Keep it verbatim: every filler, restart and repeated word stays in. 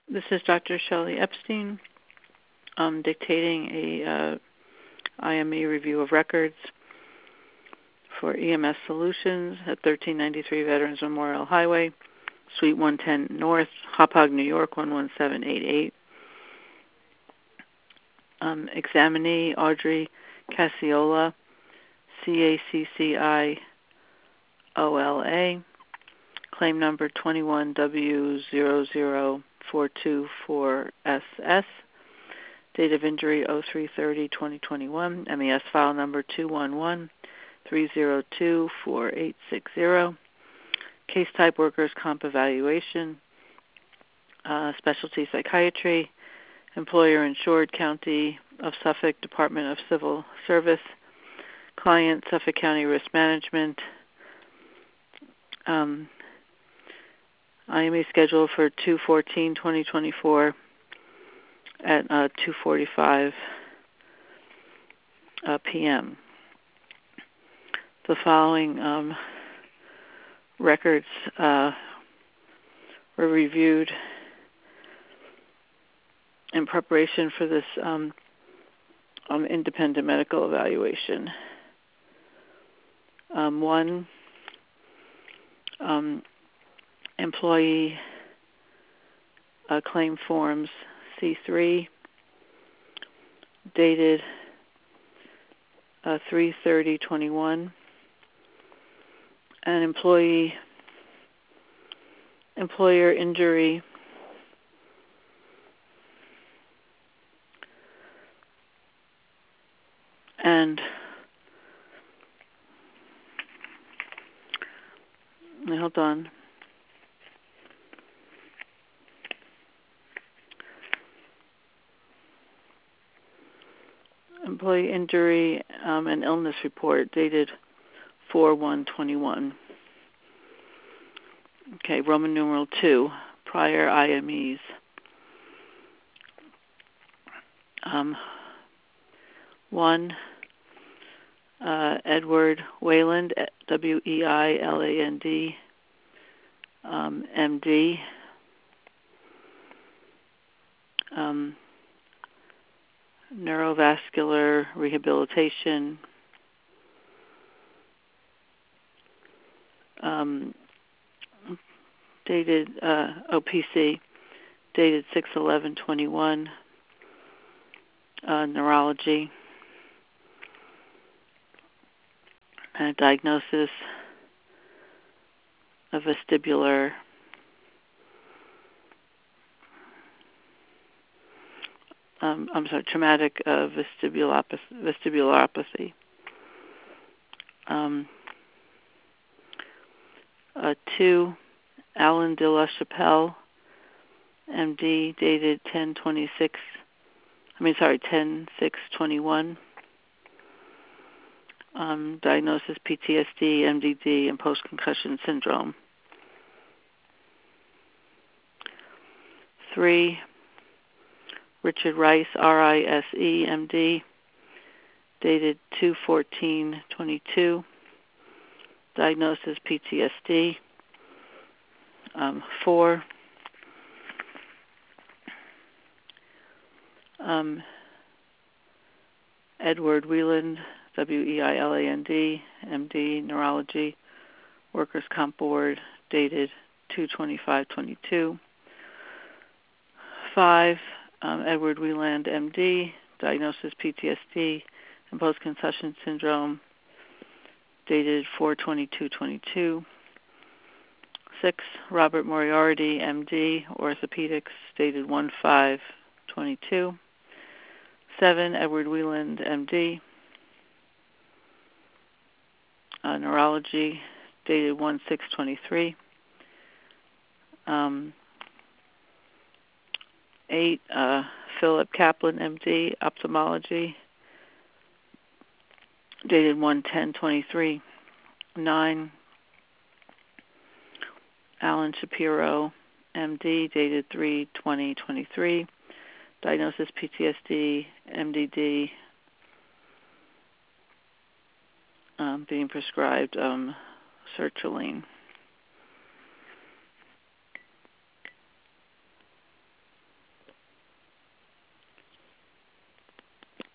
This is Doctor Shelley Epstein. I'm dictating a uh, I M E review of records for E M S Solutions at thirteen ninety-three Veterans Memorial Highway, Suite one ten North, Hauppauge, New York, one one seven eight eight. Um, examinee Audrey Casciola, C A C C I O L A, claim number twenty-one W zero zero four two four S S, date of injury oh three thirty twenty twenty-one, M E S file number two one one three zero two four eight six zero, case type workers' comp evaluation, uh, specialty psychiatry, employer insured, County of Suffolk, Department of Civil Service, client Suffolk County Risk Management. um, I M E scheduled for two fourteen twenty twenty-four at uh, two forty-five uh, p m The following um, records uh, were reviewed in preparation for this um, um, independent medical evaluation. Um, one, um, employee uh, claim forms C three, dated uh, three thirty twenty-one, and employee employer injury and hold on. Employee injury um, and illness report dated four one twenty-one. Okay, Roman numeral two, prior I M Es. Um, one, uh, Edward Wayland, W E I L A N D, um, M D. Um, neurovascular rehabilitation. Um, dated uh, O P C, dated six eleven twenty-one. Uh, neurology. And a diagnosis of vestibular um, I'm sorry, traumatic uh, vestibulopathy. vestibulopathy. Um, uh, two, Alan de la Chapelle, M D, dated ten twenty-six. I mean, sorry, ten six twenty-one. Um, diagnosis P T S D, M D D, and post-concussion syndrome. Three, Richard Rice, R I S E, M D, dated two fourteen twenty-two. Diagnosis P T S D. Um, four, um, Edward Wieland, W E I L A N D, M D, neurology, workers' comp board, dated two twenty-five twenty-two. Five, um, Edward Wieland, M D, diagnosis P T S D and post-concussion syndrome, dated four twenty-two twenty-two. Six, Robert Moriarty, M D, orthopedics, dated one five twenty-two. Seven, Edward Wieland, M D, uh, neurology, dated one six twenty-three. Um, eight, uh, Philip Kaplan, M D, ophthalmology, dated one ten twenty-three. Nine, Alan Shapiro, M D, dated three twenty twenty-three. Diagnosis P T S D, M D D, um, being prescribed um, sertraline.